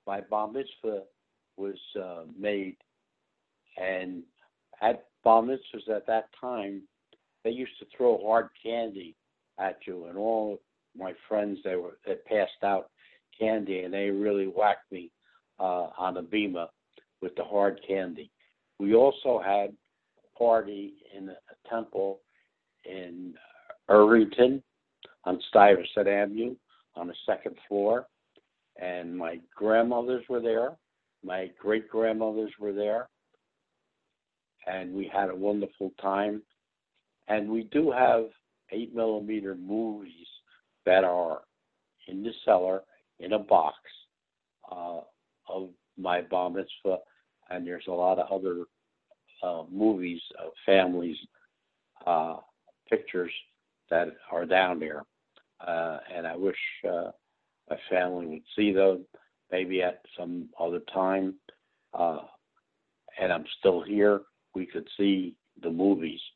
my bar mitzvah was made, and at bar mitzvahs at that time, they used to throw hard candy at you, and all my friends that passed out candy, and they really whacked me on a bima with the hard candy. We also had a party in a temple in Irvington on Stuyvesant Avenue on the second floor, and my grandmothers were there, my great-grandmothers were there, and we had a wonderful time. And we do have 8-millimeter movies that are in the cellar in a box of my bar mitzvah, and there's a lot of other movies of families, pictures that are down there. And I wish my family would see those maybe at some other time. And I'm still here. We could see the movies.